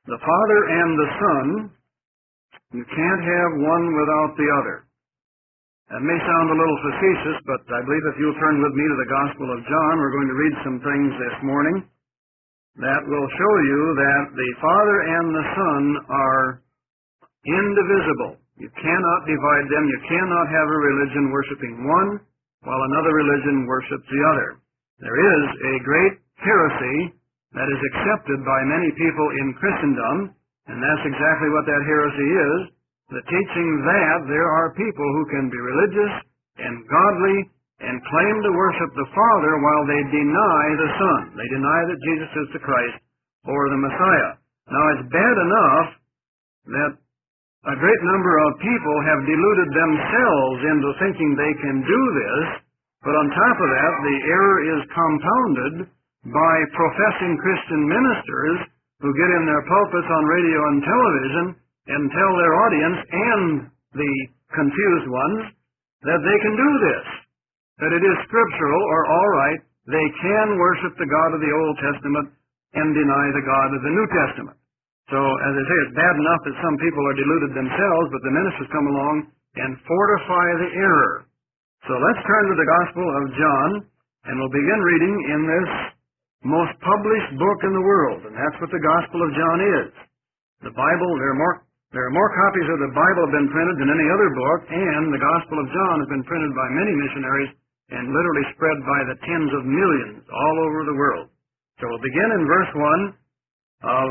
The Father and the Son, you can't have one without the other. That may sound a little facetious, but I believe if you'll turn with me to the Gospel of John, we're going to read some things this morning that will show you that the Father and the Son are indivisible. You cannot divide them. You cannot have a religion worshiping one while another religion worships the other. There is a great heresy that is accepted by many people in Christendom, and that's exactly what that heresy is, the teaching that there are people who can be religious and godly and claim to worship the Father while they deny the Son. They deny that Jesus is the Christ or the Messiah. Now, it's bad enough that a great number of people have deluded themselves into thinking they can do this, but on top of that, the error is compounded by professing Christian ministers who get in their pulpits on radio and television and tell their audience and the confused ones that they can do this, that it is scriptural or all right, they can worship the God of the Old Testament and deny the God of the New Testament. So, as I say, it's bad enough that some people are deluded themselves, but the ministers come along and fortify the error. So let's turn to the Gospel of John, and we'll begin reading in this most published book in the world, and that's what the Gospel of John is. The Bible, there are more copies of the Bible have been printed than any other book, and the Gospel of John has been printed by many missionaries and literally spread by the tens of millions all over the world. So we'll begin in verse 1 of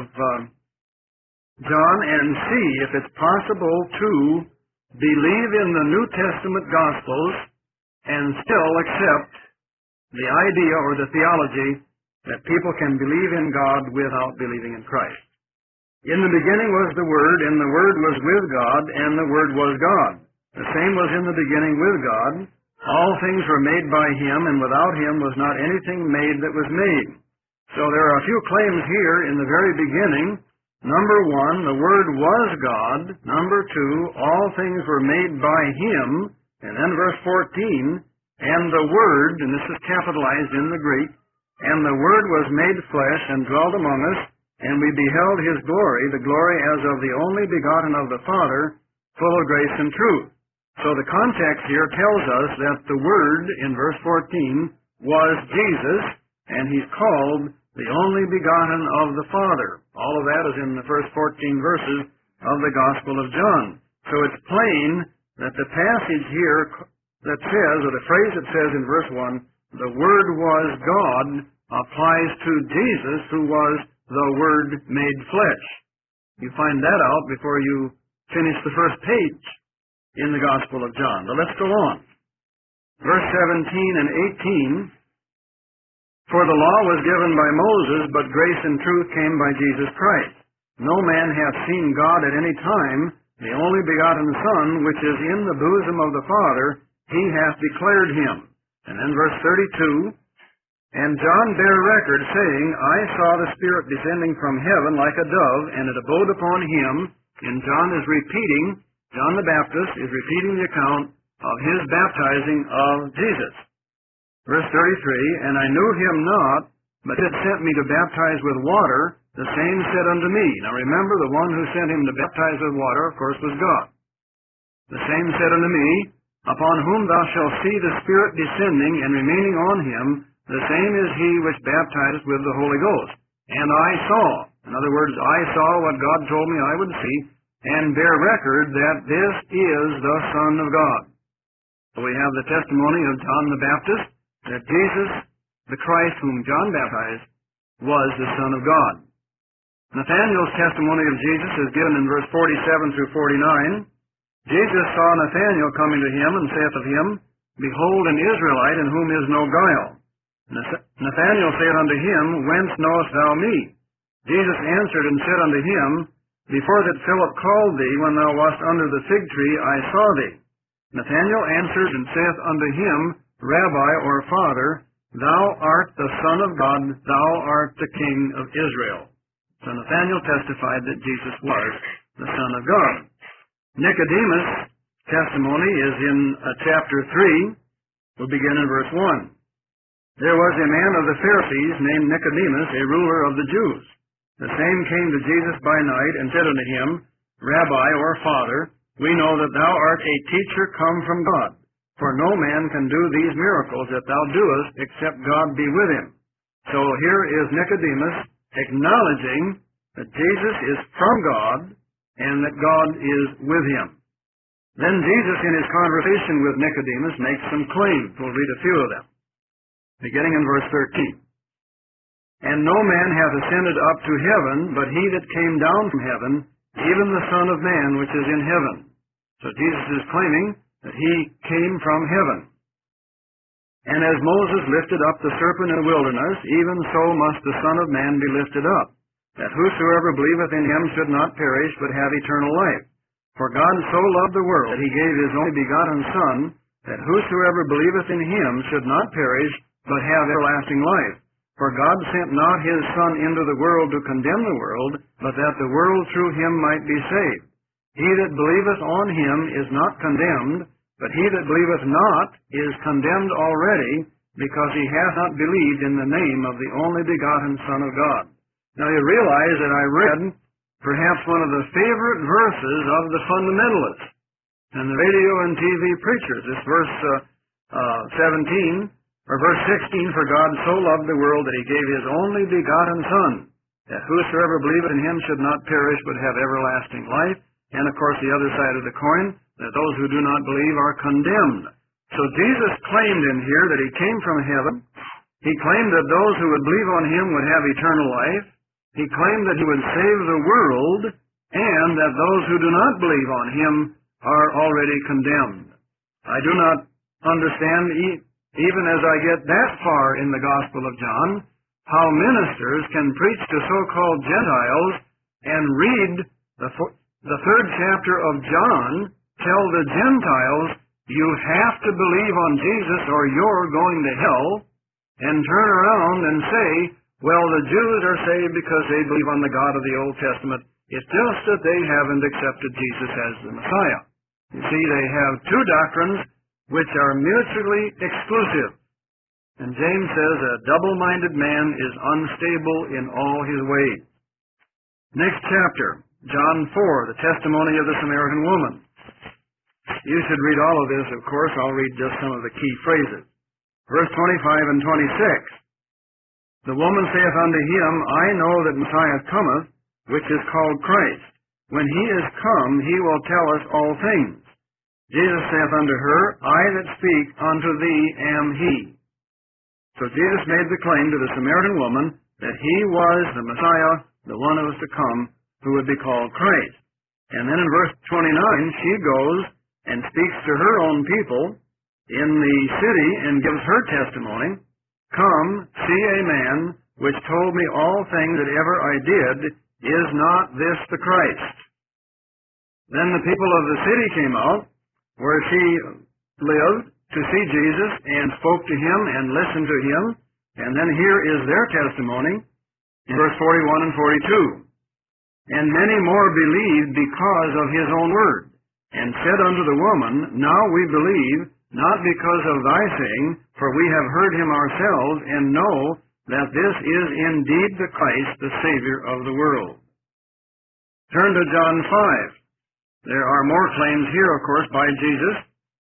John and see if it's possible to believe in the New Testament Gospels and still accept the idea or the theology that people can believe in God without believing in Christ. In the beginning was the Word, and the Word was with God, and the Word was God. The same was in the beginning with God. All things were made by Him, and without Him was not anything made that was made. So there are a few claims here in the very beginning. Number 1, the Word was God. Number 2, all things were made by Him. And then verse 14, and the Word, and this is capitalized in the Greek, and the Word was made flesh and dwelt among us, and we beheld His glory, the glory as of the only begotten of the Father, full of grace and truth. So the context here tells us that the Word, in verse 14, was Jesus, and He's called the only begotten of the Father. All of that is in the first 14 verses of the Gospel of John. So it's plain that the passage here that says, or the phrase that says in verse 1, the Word was God, applies to Jesus, who was the Word made flesh. You find that out before you finish the first page in the Gospel of John. But let's go on. Verse 17 and 18, for the law was given by Moses, but grace and truth came by Jesus Christ. No man hath seen God at any time. The only begotten Son, which is in the bosom of the Father, He hath declared Him. And then verse 32, and John bare record, saying, I saw the Spirit descending from heaven like a dove, and it abode upon Him. And John the Baptist is repeating the account of His baptizing of Jesus. Verse 33, and I knew Him not, but it sent me to baptize with water. The same said unto me. Now remember, the one who sent Him to baptize with water, of course, was God. The same said unto me, upon whom thou shalt see the Spirit descending and remaining on Him, the same is He which baptizeth with the Holy Ghost. And I saw, in other words, I saw what God told me I would see, and bear record that this is the Son of God. So we have the testimony of John the Baptist, that Jesus, the Christ whom John baptized, was the Son of God. Nathanael's testimony of Jesus is given in verse 47 through 49. Jesus saw Nathanael coming to him, and saith of him, Behold an Israelite in whom is no guile. Nathanael saith unto him, Whence knowest thou me? Jesus answered and said unto him, Before that Philip called thee, when thou wast under the fig tree, I saw thee. Nathanael answered and saith unto him, Rabbi, or Father, Thou art the Son of God, Thou art the King of Israel. So Nathanael testified that Jesus was the Son of God. Nicodemus' testimony is in chapter 3. We'll begin in verse 1. There was a man of the Pharisees named Nicodemus, a ruler of the Jews. The same came to Jesus by night, and said unto him, Rabbi, or Father, we know that thou art a teacher come from God. For no man can do these miracles that thou doest, except God be with him. So here is Nicodemus acknowledging that Jesus is from God, and that God is with him. Then Jesus, in his conversation with Nicodemus, makes some claims. We'll read a few of them, beginning in verse 13. And no man hath ascended up to heaven, but he that came down from heaven, even the Son of Man which is in heaven. So Jesus is claiming that he came from heaven. And as Moses lifted up the serpent in the wilderness, even so must the Son of Man be lifted up, that whosoever believeth in him should not perish, but have eternal life. For God so loved the world that he gave his only begotten Son, that whosoever believeth in him should not perish, but have everlasting life. For God sent not his Son into the world to condemn the world, but that the world through him might be saved. He that believeth on him is not condemned, but he that believeth not is condemned already, because he hath not believed in the name of the only begotten Son of God. Now you realize that I read perhaps one of the favorite verses of the fundamentalists and the radio and TV preachers. This verse 17, or verse 16, For God so loved the world that he gave his only begotten Son, that whosoever believeth in him should not perish but have everlasting life. And of course the other side of the coin, that those who do not believe are condemned. So Jesus claimed in here that he came from heaven. He claimed that those who would believe on him would have eternal life. He claimed that he would save the world, and that those who do not believe on him are already condemned. I do not understand, even as I get that far in the Gospel of John, how ministers can preach to so-called Gentiles and read the third chapter of John, tell the Gentiles, you have to believe on Jesus or you're going to hell, and turn around and say, well, the Jews are saved because they believe on the God of the Old Testament. It's just that they haven't accepted Jesus as the Messiah. You see, they have two doctrines which are mutually exclusive. And James says a double-minded man is unstable in all his ways. Next chapter, John 4, the testimony of the Samaritan woman. You should read all of this, of course. I'll read just some of the key phrases. Verse 25 and 26. The woman saith unto him, I know that Messiah cometh, which is called Christ. When he is come, he will tell us all things. Jesus saith unto her, I that speak unto thee am he. So Jesus made the claim to the Samaritan woman that he was the Messiah, the one who was to come, who would be called Christ. And then in verse 29, she goes and speaks to her own people in the city and gives her testimony. Come, see a man which told me all things that ever I did. Is not this the Christ? Then the people of the city came out, where she lived, to see Jesus, and spoke to him and listened to him. And then here is their testimony in verse 41 and 42. And many more believed because of his own word, and said unto the woman, Now we believe, not because of thy saying, for we have heard him ourselves, and know that this is indeed the Christ, the Savior of the world. Turn to John 5. There are more claims here, of course, by Jesus.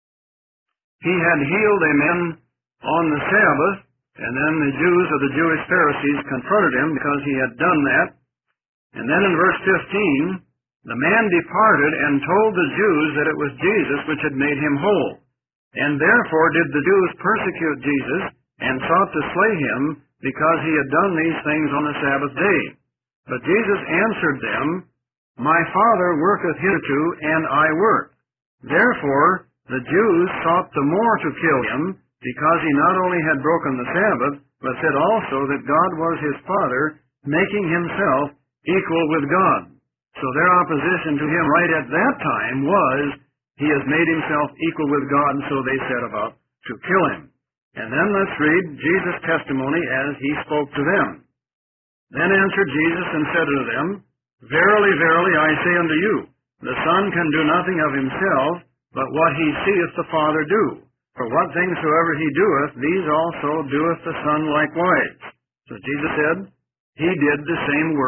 He had healed a man on the Sabbath, and then the Jews or the Jewish Pharisees confronted him because he had done that. And then in verse 15, the man departed and told the Jews that it was Jesus which had made him whole. And therefore did the Jews persecute Jesus, and sought to slay him, because he had done these things on the Sabbath day. But Jesus answered them, My Father worketh hitherto, and I work. Therefore the Jews sought the more to kill him, because he not only had broken the Sabbath, but said also that God was his Father, making himself equal with God. So their opposition to him right at that time was, he has made himself equal with God, and so they set about to kill him. And then let's read Jesus' testimony as he spoke to them. Then answered Jesus and said unto them, Verily, verily, I say unto you, the Son can do nothing of himself, but what he seeth the Father do. For what things soever he doeth, these also doeth the Son likewise. So Jesus said, he did the same work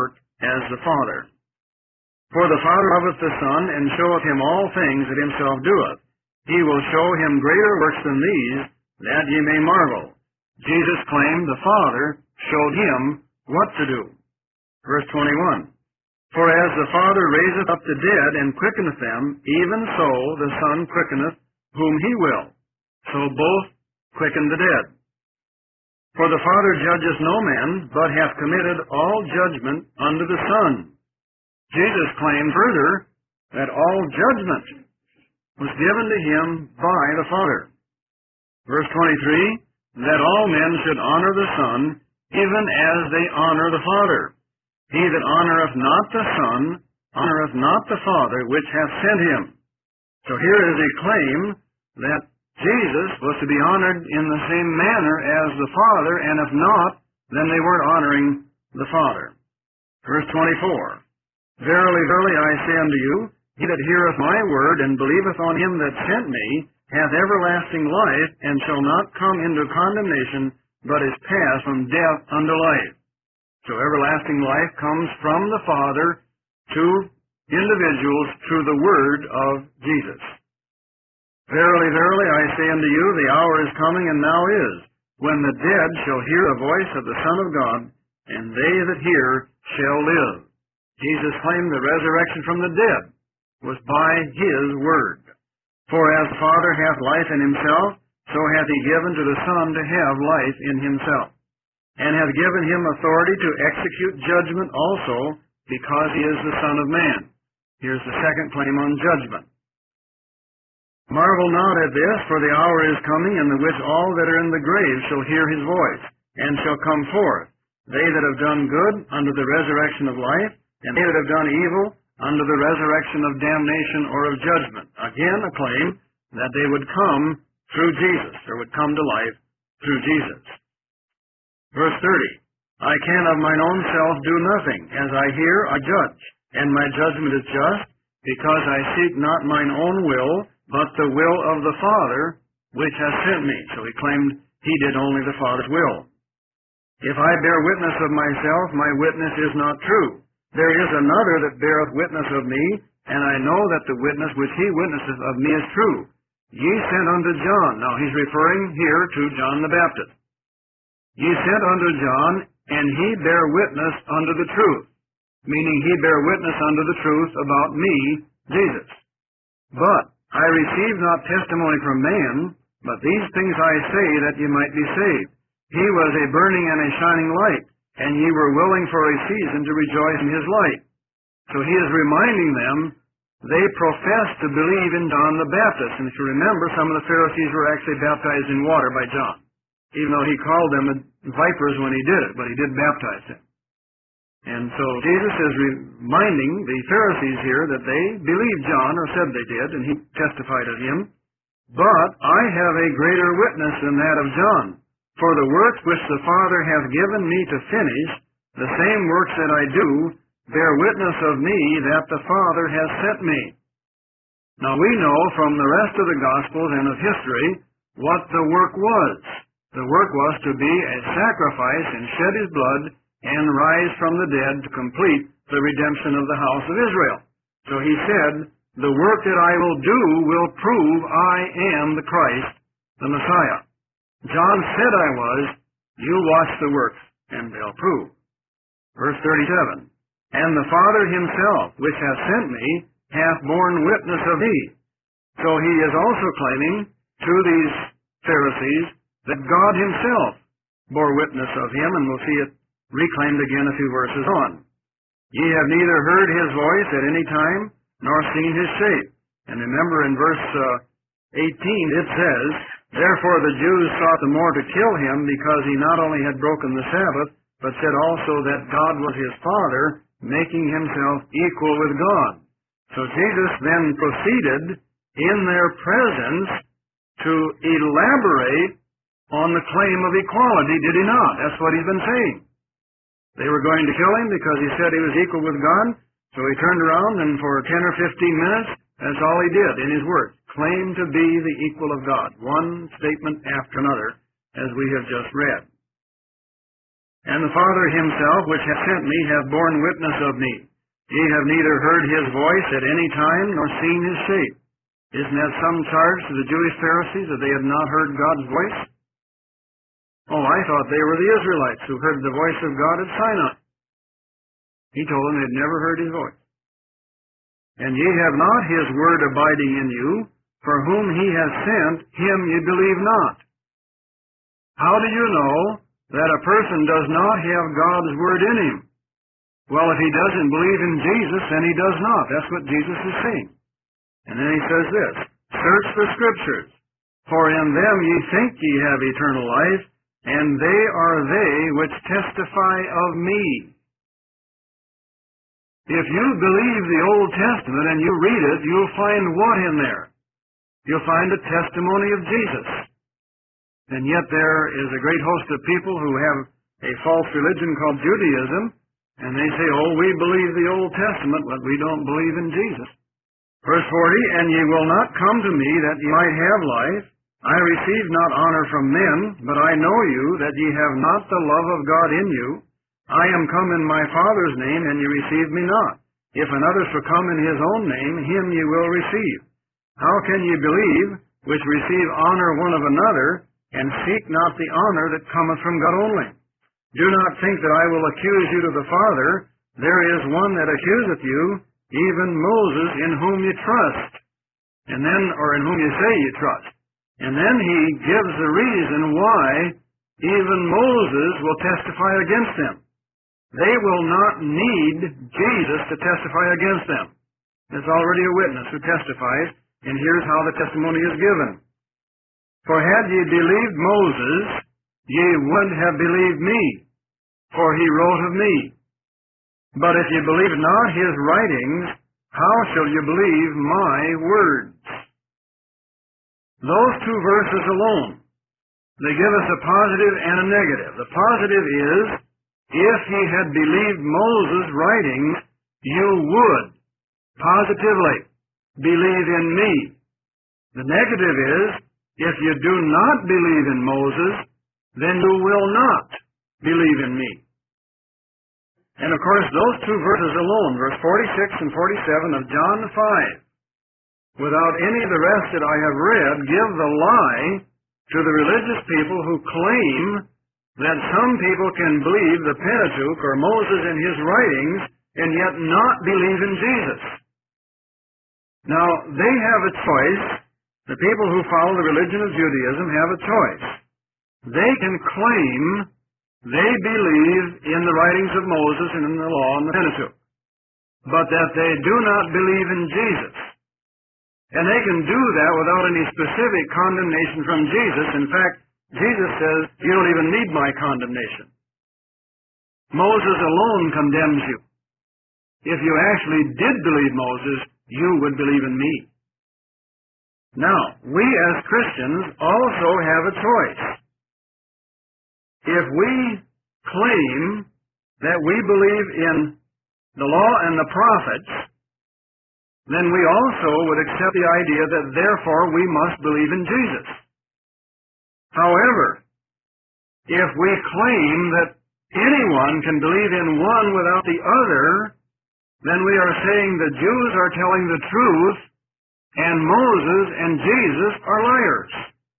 as the Father. For the Father loveth the Son, and showeth him all things that himself doeth. He will show him greater works than these, that ye may marvel. Jesus claimed the Father showed him what to do. Verse 21. For as the Father raiseth up the dead and quickeneth them, even so the Son quickeneth whom he will. So both quicken the dead. For the Father judges no man, but hath committed all judgment unto the Son. Jesus claimed further that all judgment was given to him by the Father. Verse 23, that all men should honor the Son, even as they honor the Father. He that honoreth not the Son, honoreth not the Father which hath sent him. So here is a claim that Jesus was to be honored in the same manner as the Father, and if not, then they weren't honoring the Father. Verse 24, Verily, verily, I say unto you, he that heareth my word, and believeth on him that sent me, hath everlasting life, and shall not come into condemnation, but is passed from death unto life. So everlasting life comes from the Father to individuals through the word of Jesus. Verily, verily, I say unto you, the hour is coming, and now is, when the dead shall hear the voice of the Son of God, and they that hear shall live. Jesus claimed the resurrection from the dead was by his word. For as the Father hath life in himself, so hath he given to the Son to have life in himself, and hath given him authority to execute judgment also, because he is the Son of Man. Here's the second claim on judgment. Marvel not at this, for the hour is coming, in the which all that are in the grave shall hear his voice, and shall come forth, they that have done good unto the resurrection of life, and they that have done evil unto the resurrection of damnation or of judgment. Again, a claim that they would come through Jesus, or would come to life through Jesus. Verse 30, I can of mine own self do nothing. As I hear, I judge, and my judgment is just, because I seek not mine own will, but the will of the Father, which hath sent me. So he claimed he did only the Father's will. If I bear witness of myself, my witness is not true. There is another that beareth witness of me, and I know that the witness which he witnesseth of me is true. Ye sent unto John. Now he's referring here to John the Baptist. Ye sent unto John, and he bare witness unto the truth, meaning he bare witness unto the truth about me, Jesus. But I received not testimony from man, but these things I say that ye might be saved. He was a burning and a shining light, and ye were willing for a season to rejoice in his light. So he is reminding them they professed to believe in John the Baptist. And if you remember, some of the Pharisees were actually baptized in water by John, even though he called them vipers when he did it, but he did baptize them. And so Jesus is reminding the Pharisees here that they believed John, or said they did, and he testified of him. But I have a greater witness than that of John. For the works which the Father hath given me to finish, the same works that I do, bear witness of me that the Father has sent me. Now we know from the rest of the Gospels and of history what the work was. The work was to be a sacrifice and shed his blood and rise from the dead to complete the redemption of the house of Israel. So he said, the work that I will do will prove I am the Christ, the Messiah. John said I was, you watch the works, and they'll prove. Verse 37, and the Father himself, which hath sent me, hath borne witness of me. So he is also claiming to these Pharisees that God himself bore witness of him, and we'll see it reclaimed again a few verses on. Ye have neither heard his voice at any time, nor seen his shape. And remember in verse 18 it says, therefore the Jews sought the more to kill him, because he not only had broken the Sabbath, but said also that God was his Father, making himself equal with God. So Jesus then proceeded in their presence to elaborate on the claim of equality, did he not? That's what he's been saying. They were going to kill him because he said he was equal with God, so he turned around and for 10 or 15 minutes, that's all he did in his words, claimed to be the equal of God, one statement after another, as we have just read. And the Father himself, which hath sent me, hath borne witness of me. Ye have neither heard his voice at any time, nor seen his shape. Isn't that some charge to the Jewish Pharisees that they had not heard God's voice? Oh, I thought they were the Israelites who heard the voice of God at Sinai. He told them they had never heard his voice. And ye have not his word abiding in you, for whom he has sent, him ye believe not. How do you know that a person does not have God's word in him? Well, if he doesn't believe in Jesus, then he does not. That's what Jesus is saying. And then he says this, search the Scriptures, for in them ye think ye have eternal life, and they are they which testify of me. If you believe the Old Testament and you read it, you'll find what in there? You'll find a testimony of Jesus. And yet there is a great host of people who have a false religion called Judaism, and they say, oh, we believe the Old Testament, but we don't believe in Jesus. Verse 40, and ye will not come to me that ye might have life. I receive not honor from men, but I know you, that ye have not the love of God in you. I am come in my Father's name, and ye receive me not. If another shall come in his own name, him ye will receive. How can ye believe, which receive honor one of another, and seek not the honor that cometh from God only? Do not think that I will accuse you to the Father. There is one that accuseth you, even Moses, in whom ye trust, and then, or in whom ye say ye trust. And then he gives the reason why even Moses will testify against them. They will not need Jesus to testify against them. There's already a witness who testifies, and here's how the testimony is given. For had ye believed Moses, ye would have believed me, for he wrote of me. But if ye believe not his writings, how shall ye believe my words? Those two verses alone, they give us a positive and a negative. The positive is, if ye had believed Moses' writings, you would positively believe in me. The negative is, if you do not believe in Moses, then you will not believe in me. And of course, those two verses alone, verse 46 and 47 of John 5, without any of the rest that I have read, give the lie to the religious people who claim that some people can believe the Pentateuch or Moses in his writings and yet not believe in Jesus. Now, they have a choice. The people who follow the religion of Judaism have a choice. They can claim they believe in the writings of Moses and in the law and the Pentateuch, but that they do not believe in Jesus. And they can do that without any specific condemnation from Jesus. In fact, Jesus says, you don't even need my condemnation. Moses alone condemns you. If you actually did believe Moses, you would believe in me. Now, we as Christians also have a choice. If we claim that we believe in the law and the prophets, then we also would accept the idea that therefore we must believe in Jesus. However, if we claim that anyone can believe in one without the other, then we are saying the Jews are telling the truth and Moses and Jesus are liars.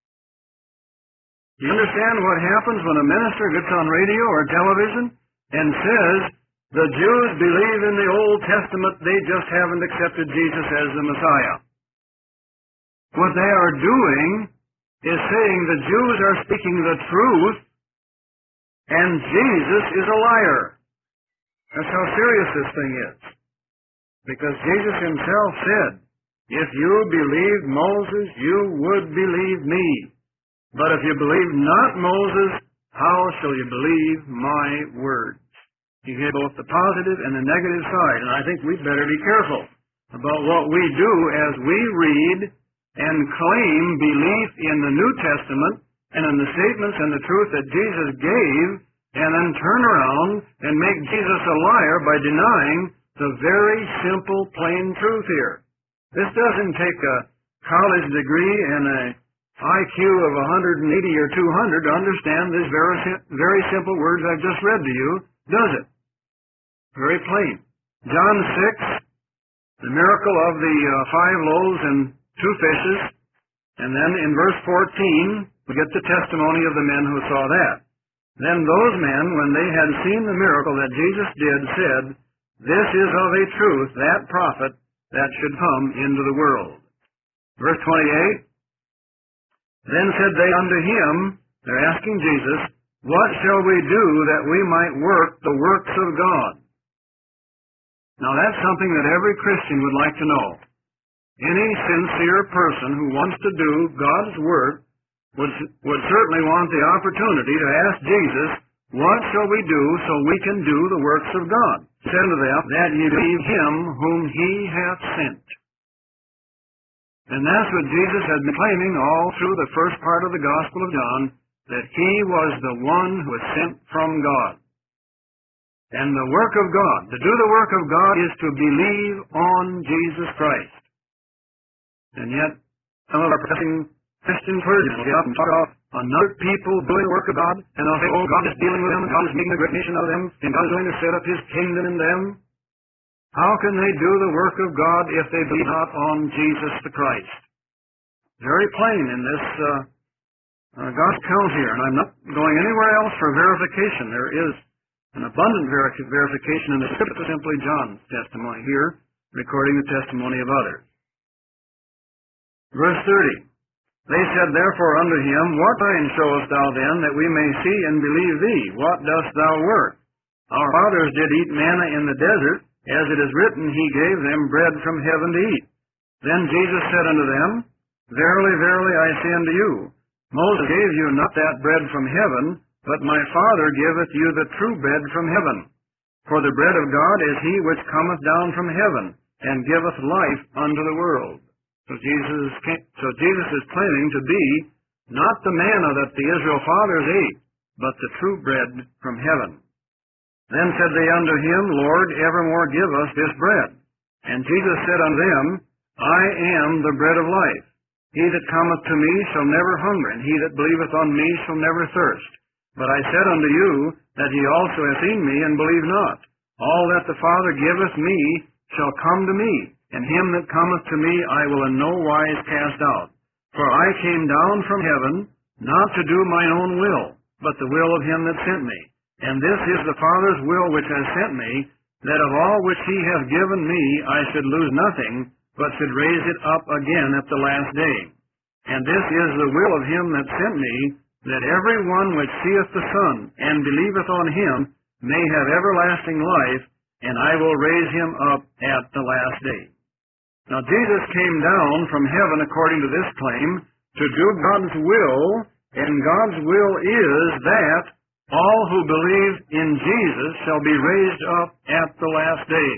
You understand what happens when a minister gets on radio or television and says the Jews believe in the Old Testament, they just haven't accepted Jesus as the Messiah. What they are doing is saying the Jews are speaking the truth and Jesus is a liar. That's how serious this thing is. Because Jesus himself said, if you believed Moses, you would believe me. But if you believe not Moses, how shall you believe my words? You get both the positive and the negative side, and I think we'd better be careful about what we do as we read and claim belief in the New Testament and in the statements and the truth that Jesus gave, and then turn around and make Jesus a liar by denying the very simple, plain truth here. This doesn't take a college degree and a IQ of 180 or 200 to understand these very simple words I've just read to you, does it? Very plain. John 6, the miracle of the 5 loaves and 2 fishes, and then in verse 14, we get the testimony of the men who saw that. Then those men, when they had seen the miracle that Jesus did, said, "This is of a truth that prophet that should come into the world." Verse 28, then said they unto him, they're asking Jesus, "What shall we do that we might work the works of God?" Now that's something that every Christian would like to know. Any sincere person who wants to do God's work would certainly want the opportunity to ask Jesus, "What shall we do so we can do the works of God?" Said to them, "That ye believe him whom he hath sent." And that's what Jesus had been claiming all through the first part of the Gospel of John, that he was the one who was sent from God. And the work of God, to do the work of God, is to believe on Jesus Christ. And yet, some of our professing Christian clergy will get up and talk about another people doing the work of God, and they'll say, "Oh, God is dealing with them, God is making a great nation of them, and God is going to set up his kingdom in them." How can they do the work of God if they believe not on Jesus the Christ? Very plain in this God's account here, and I'm not going anywhere else for verification. There is an abundant verification in the Scripture, simply John's testimony here, recording the testimony of others. Verse 30, they said therefore unto him, "What sign showest thou then, that we may see and believe thee? What dost thou work? Our fathers did eat manna in the desert, as it is written, he gave them bread from heaven to eat." Then Jesus said unto them, "Verily, verily, I say unto you, Moses gave you not that bread from heaven, but my Father giveth you the true bread from heaven. For the bread of God is he which cometh down from heaven, and giveth life unto the world." So Jesus is claiming to be not the manna that the Israel fathers ate, but the true bread from heaven. Then said they unto him, "Lord, evermore give us this bread." And Jesus said unto them, "I am the bread of life. He that cometh to me shall never hunger, and he that believeth on me shall never thirst. But I said unto you, that ye also have seen me, and believe not. All that the Father giveth me shall come to me, and him that cometh to me I will in no wise cast out. For I came down from heaven, not to do mine own will, but the will of him that sent me. And this is the Father's will which has sent me, that of all which he hath given me I should lose nothing, but should raise it up again at the last day. And this is the will of him that sent me, that every one which seeth the Son, and believeth on him, may have everlasting life, and I will raise him up at the last day. Now Jesus came down from heaven according to this claim, to do God's will, and God's will is that all who believe in Jesus shall be raised up at the last day.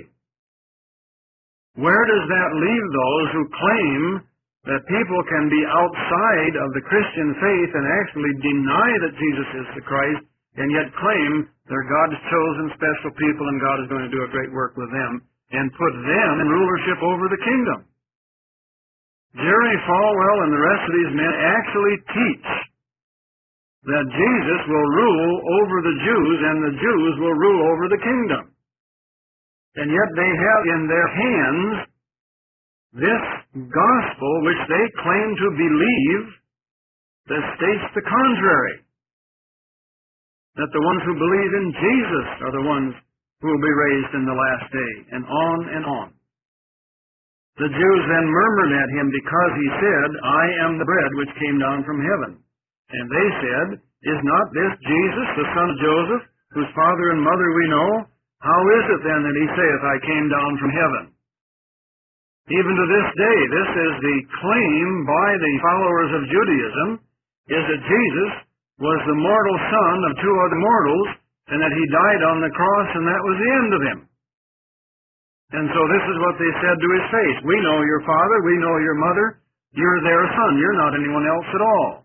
Where does that leave those who claim that people can be outside of the Christian faith and actually deny that Jesus is the Christ, and yet claim they're God's chosen special people and God is going to do a great work with them and put them in rulership over the kingdom? Jerry Falwell and the rest of these men actually teach that Jesus will rule over the Jews and the Jews will rule over the kingdom. And yet they have in their hands this gospel which they claim to believe that states the contrary. That the ones who believe in Jesus are the ones who will be raised in the last day, and on and on. The Jews then murmured at him because he said, "I am the bread which came down from heaven." And they said, "Is not this Jesus, the son of Joseph, whose father and mother we know? How is it then that he saith, I came down from heaven?" Even to this day, this is the claim by the followers of Judaism, is that Jesus was the mortal son of 2 other mortals, and that he died on the cross, and that was the end of him. And so this is what they said to his face: "We know your father, we know your mother, you're their son, you're not anyone else at all."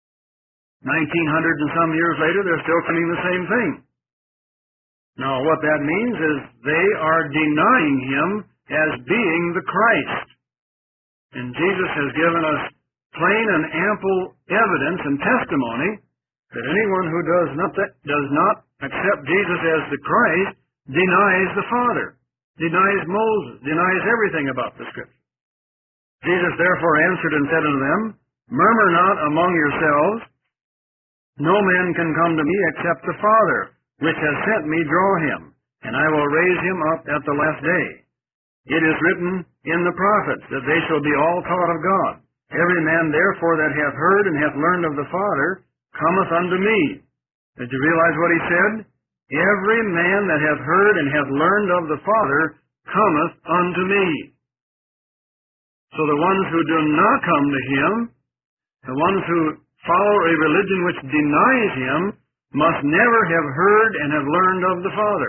1900 and some years later, they're still claiming the same thing. Now, what that means is they are denying him as being the Christ. And Jesus has given us plain and ample evidence and testimony that anyone who does not accept Jesus as the Christ denies the Father, denies Moses, denies everything about the Scripture. Jesus therefore answered and said unto them, Murmur not among yourselves. No man can come to me except the Father, which has sent me, draw him, and I will raise him up at the last day. It is written in the prophets that they shall be all taught of God. Every man therefore that hath heard and hath learned of the Father cometh unto me. Did you realize what he said? Every man that hath heard and hath learned of the Father cometh unto me. So the ones who do not come to him, the ones who follow a religion which denies him, must never have heard and have learned of the Father.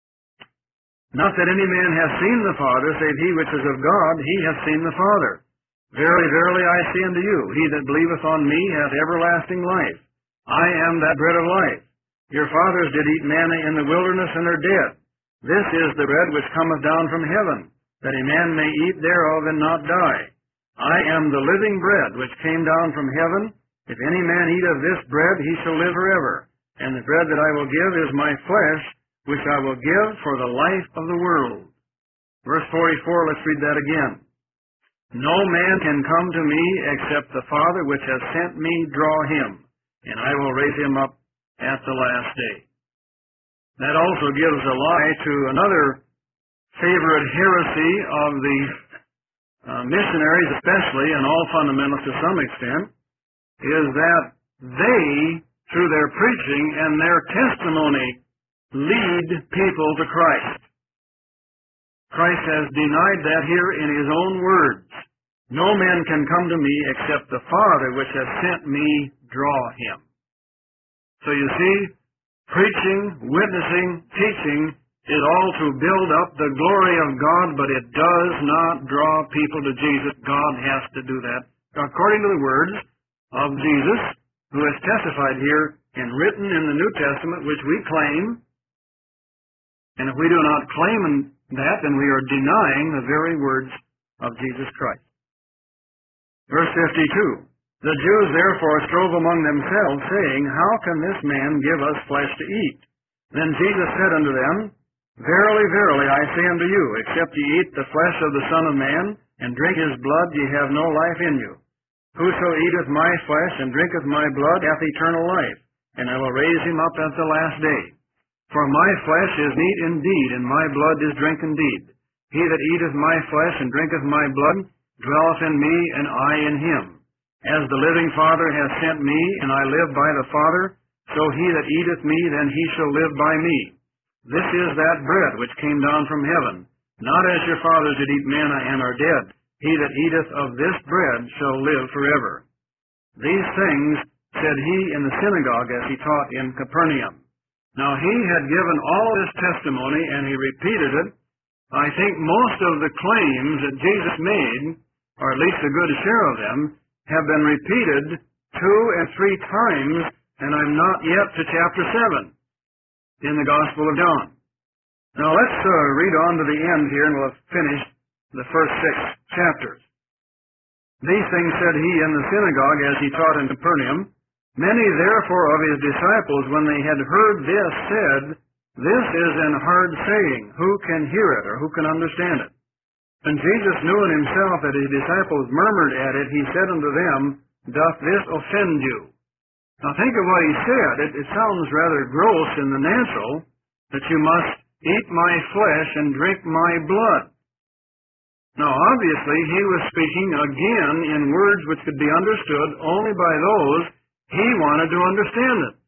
Not that any man hath seen the Father, save he which is of God, he hath seen the Father. Verily, verily, I say unto you, he that believeth on me hath everlasting life. I am that bread of life. Your fathers did eat manna in the wilderness, and are dead. This is the bread which cometh down from heaven, that a man may eat thereof and not die. I am the living bread which came down from heaven. If any man eat of this bread, he shall live forever. And the bread that I will give is my flesh, which I will give for the life of the world. Verse 44, let's read that again. No man can come to me except the Father which has sent me draw him, and I will raise him up at the last day. That also gives a lie to another favorite heresy of the missionaries, especially, and all fundamentalists to some extent, is that they, through their preaching and their testimony, lead people to Christ. Christ has denied that here in his own words. No man can come to me except the Father which has sent me draw him. So you see, preaching, witnessing, teaching is all to build up the glory of God, but it does not draw people to Jesus. God has to do that according to the words of Jesus, who is testified here and written in the New Testament, which we claim. And if we do not claim that, then we are denying the very words of Jesus Christ. Verse 52, The Jews therefore strove among themselves, saying, How can this man give us flesh to eat? Then Jesus said unto them, Verily, verily, I say unto you, except ye eat the flesh of the Son of Man, and drink his blood, ye have no life in you. Whoso eateth my flesh and drinketh my blood hath eternal life, and I will raise him up at the last day. For my flesh is meat indeed, and my blood is drink indeed. He that eateth my flesh and drinketh my blood dwelleth in me, and I in him. As the living Father hath sent me, and I live by the Father, so he that eateth me, then he shall live by me. This is that bread which came down from heaven, not as your fathers did eat manna and are dead. He that eateth of this bread shall live forever. These things said he in the synagogue as he taught in Capernaum. Now he had given all this testimony, and he repeated it. I think most of the claims that Jesus made, or at least a good share of them, have been repeated 2 and 3 times, and I'm not yet to chapter 7 in the Gospel of John. Now let's read on to the end here, and we'll have finished the first 6 chapters. These things said he in the synagogue as he taught in Capernaum. Many therefore of his disciples, when they had heard this, said, This is an hard saying. Who can hear it, or who can understand it? And Jesus knew in himself that his disciples murmured at it. He said unto them, Doth this offend you? Now think of what he said. It sounds rather gross in the natural, that you must eat my flesh and drink my blood. Now obviously he was speaking again in words which could be understood only by those he wanted to understand it.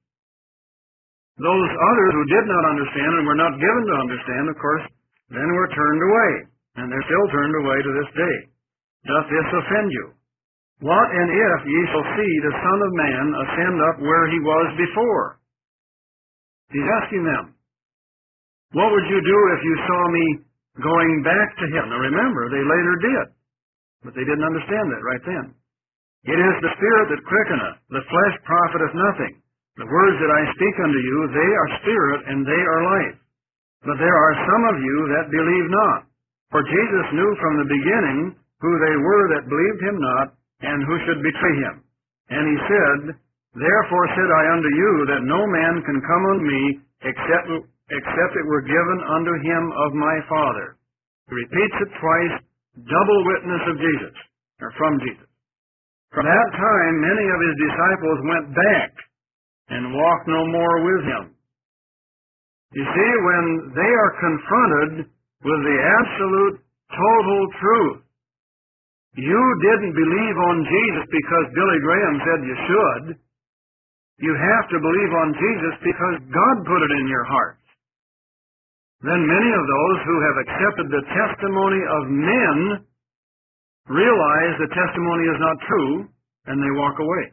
Those others who did not understand and were not given to understand, of course, then were turned away, and they're still turned away to this day. Doth this offend you? What and if ye shall see the Son of Man ascend up where he was before? He's asking them, what would you do if you saw me going back to him? Now remember, they later did, but they didn't understand that right then. It is the Spirit that quickeneth, the flesh profiteth nothing. The words that I speak unto you, they are spirit and they are life. But there are some of you that believe not. For Jesus knew from the beginning who they were that believed him not, and who should betray him. And he said, Therefore said I unto you, that no man can come unto me, except it were given unto him of my Father. He repeats it twice, double witness of Jesus, or from Jesus. From that time, many of his disciples went back and walked no more with him. You see, when they are confronted with the absolute, total truth, you didn't believe on Jesus because Billy Graham said you should. You have to believe on Jesus because God put it in your heart. Then many of those who have accepted the testimony of men realize the testimony is not true, and they walk away.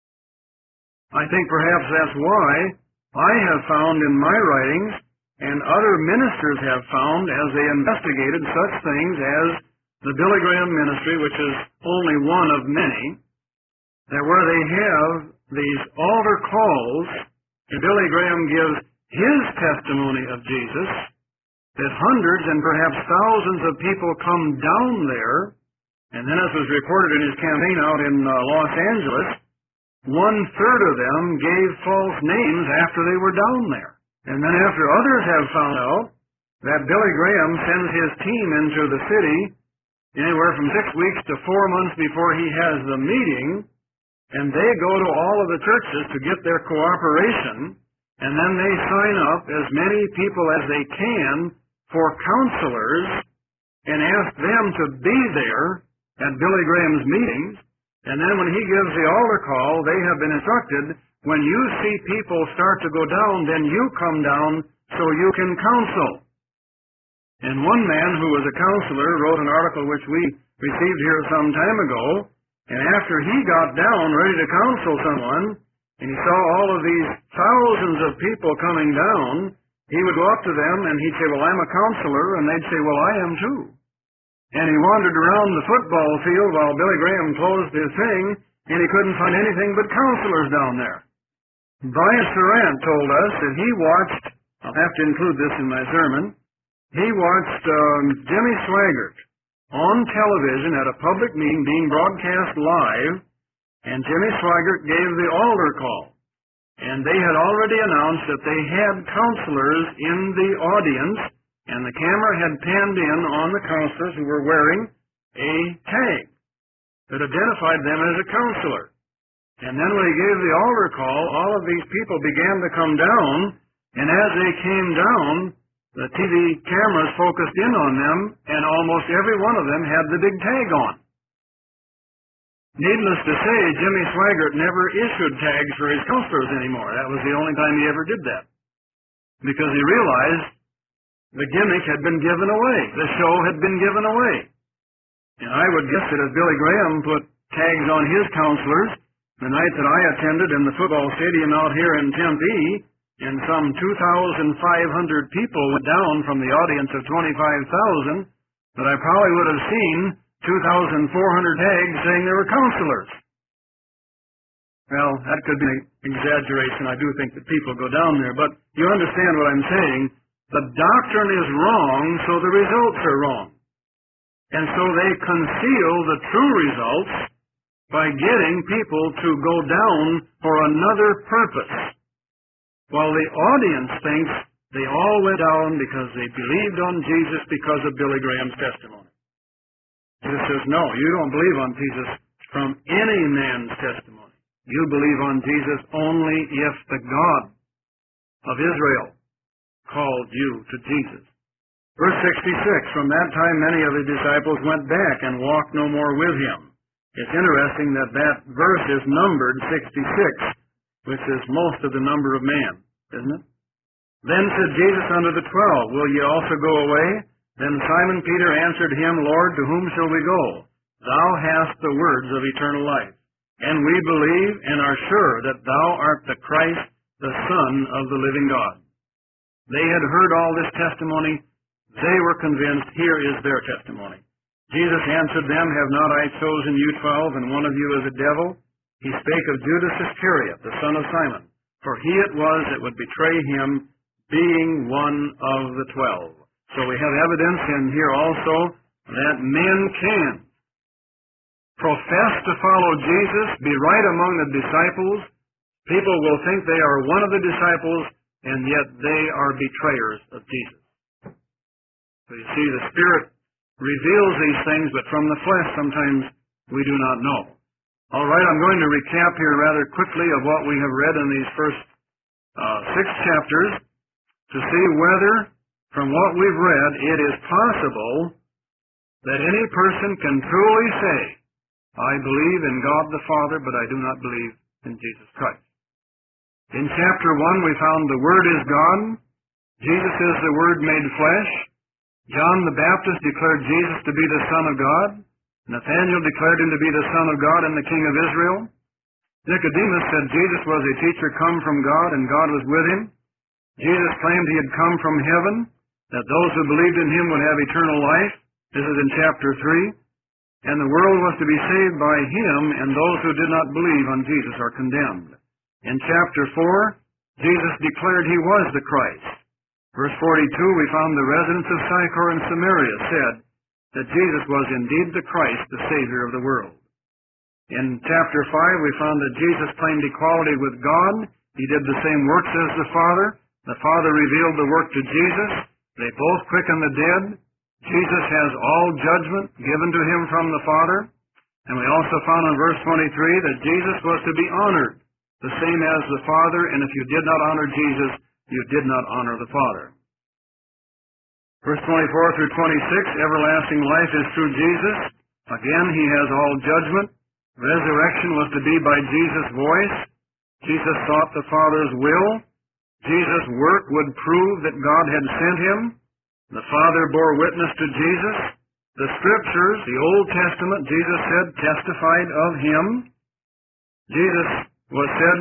I think perhaps that's why I have found in my writings, and other ministers have found as they investigated such things as the Billy Graham ministry, which is only one of many, that where they have these altar calls, and Billy Graham gives his testimony of Jesus, that hundreds and perhaps thousands of people come down there, and then as was reported in his campaign out in Los Angeles, 1/3 of them gave false names after they were down there. And then after others have found out that Billy Graham sends his team into the city anywhere from 6 weeks to 4 months before he has the meeting, and they go to all of the churches to get their cooperation, and then they sign up as many people as they can for counselors and ask them to be there at Billy Graham's meetings. And then when he gives the altar call, they have been instructed, when you see people start to go down, then you come down so you can counsel. And one man who was a counselor wrote an article which we received here some time ago, and after he got down ready to counsel someone, and he saw all of these thousands of people coming down, he would go up to them and he'd say, Well, I'm a counselor, and they'd say, Well, I am too. And he wandered around the football field while Billy Graham closed his thing, and he couldn't find anything but counselors down there. Brian Surrant told us that he watched, I'll have to include this in my sermon, he watched Jimmy Swaggart on television at a public meeting being broadcast live, and Jimmy Swaggart gave the altar call. And they had already announced that they had counselors in the audience, and the camera had panned in on the counselors who were wearing a tag that identified them as a counselor. And then when he gave the altar call, all of these people began to come down, and as they came down, the TV cameras focused in on them, and almost every one of them had the big tag on. Needless to say, Jimmy Swaggart never issued tags for his counselors anymore. That was the only time he ever did that, because he realized the gimmick had been given away. The show had been given away. And I would guess that if Billy Graham put tags on his counselors, the night that I attended in the football stadium out here in Tempe, and some 2,500 people went down from the audience of 25,000, that I probably would have seen 2,400 tags saying they were counselors. Well, that could be an exaggeration. I do think that people go down there, but you understand what I'm saying. The doctrine is wrong, so the results are wrong. And so they conceal the true results by getting people to go down for another purpose. While the audience thinks they all went down because they believed on Jesus because of Billy Graham's testimony. Jesus says, no, you don't believe on Jesus from any man's testimony. You believe on Jesus only if the God of Israel called you to Jesus. Verse 66, from that time many of his disciples went back and walked no more with him. It's interesting that that verse is numbered 66, which is most of the number of man, isn't it? Then said Jesus unto the 12, Will ye also go away? Then Simon Peter answered him, Lord, to whom shall we go? Thou hast the words of eternal life. And we believe and are sure that thou art the Christ, the Son of the living God. They had heard all this testimony. They were convinced, here is their testimony. Jesus answered them, Have not I chosen you 12, and one of you is a devil? He spake of Judas Iscariot, the son of Simon, for he it was that would betray him, being one of the 12. So we have evidence in here also that men can profess to follow Jesus, be right among the disciples, people will think they are one of the disciples, and yet they are betrayers of Jesus. So you see, the Spirit reveals these things, but from the flesh sometimes we do not know. All right, I'm going to recap here rather quickly of what we have read in these first 6 chapters to see whether, from what we've read, it is possible that any person can truly say, I believe in God the Father, but I do not believe in Jesus Christ. In chapter 1, we found the Word is God. Jesus is the Word made flesh. John the Baptist declared Jesus to be the Son of God. Nathanael declared him to be the Son of God and the King of Israel. Nicodemus said Jesus was a teacher come from God and God was with him. Jesus claimed he had come from heaven, that those who believed in him would have eternal life. This is in chapter 3. And the world was to be saved by him, and those who did not believe on Jesus are condemned. In chapter 4, Jesus declared he was the Christ. Verse 42, we found the residents of Sychar and Samaria said that Jesus was indeed the Christ, the Savior of the world. In chapter 5, we found that Jesus claimed equality with God. He did the same works as the Father. The Father revealed the work to Jesus. They both quicken the dead. Jesus has all judgment given to him from the Father. And we also found in verse 23 that Jesus was to be honored, the same as the Father, and if you did not honor Jesus, you did not honor the Father. Verse 24 through 26, everlasting life is through Jesus. Again, he has all judgment. Resurrection was to be by Jesus' voice. Jesus sought the Father's will. Jesus' work would prove that God had sent him. The Father bore witness to Jesus. The Scriptures, the Old Testament, Jesus said, testified of him. Jesus was said,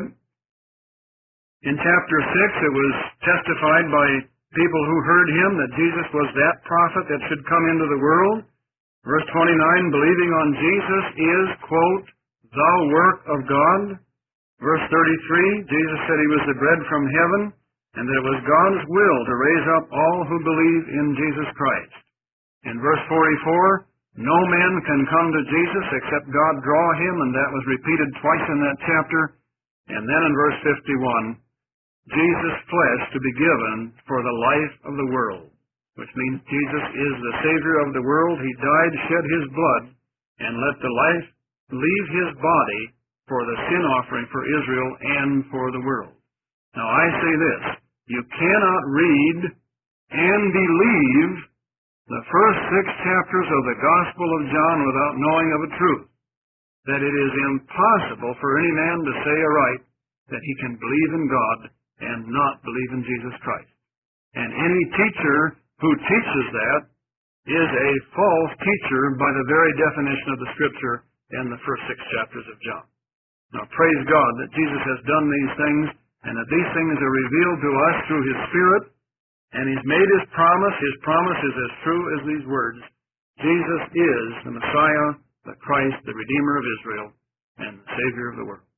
in chapter 6, it was testified by people who heard him that Jesus was that prophet that should come into the world. Verse 29, believing on Jesus is, quote, the work of God. Verse 33, Jesus said he was the bread from heaven, and that it was God's will to raise up all who believe in Jesus Christ. In verse 44, no man can come to Jesus except God draw him, and that was repeated twice in that chapter. And then in verse 51, Jesus' flesh to be given for the life of the world, which means Jesus is the Savior of the world. He died, shed his blood, and let the life leave his body for the sin offering for Israel and for the world. Now I say this, you cannot read and believe the first 6 chapters of the Gospel of John without knowing of a truth, that it is impossible for any man to say aright that he can believe in God and not believe in Jesus Christ. And any teacher who teaches that is a false teacher by the very definition of the Scripture in the first 6 chapters of John. Now praise God that Jesus has done these things, and that these things are revealed to us through his Spirit, and he's made his promise. His promise is as true as these words. Jesus is the Messiah, the Christ, the Redeemer of Israel, and the Savior of the world.